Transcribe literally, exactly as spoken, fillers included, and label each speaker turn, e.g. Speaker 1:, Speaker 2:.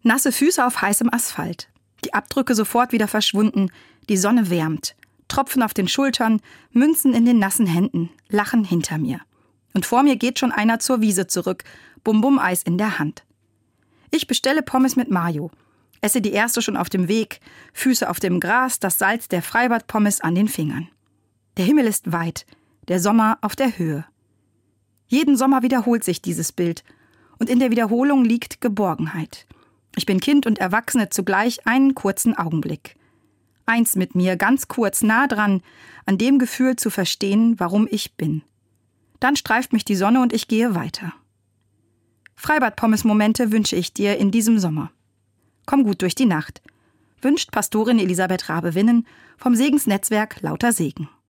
Speaker 1: Nasse Füße auf heißem Asphalt. Die Abdrücke sofort wieder verschwunden. Die Sonne wärmt. Tropfen auf den Schultern, Münzen in den nassen Händen, Lachen hinter mir. Und vor mir geht schon einer zur Wiese zurück, Bum-Bum-Eis in der Hand. Ich bestelle Pommes mit Mayo. Esse die erste schon auf dem Weg, Füße auf dem Gras, das Salz der Freibad-Pommes an den Fingern. Der Himmel ist weit, der Sommer auf der Höhe. Jeden Sommer wiederholt sich dieses Bild. Und in der Wiederholung liegt Geborgenheit. Ich bin Kind und Erwachsene zugleich einen kurzen Augenblick. Eins mit mir, ganz kurz, nah dran, an dem Gefühl zu verstehen, warum ich bin. Dann streift mich die Sonne und ich gehe weiter. Freibad-Pommes-Momente wünsche ich dir in diesem Sommer. Komm gut durch die Nacht. Wünscht Pastorin Elisabeth Rabe-Winnen vom Segensnetzwerk Lauter Segen.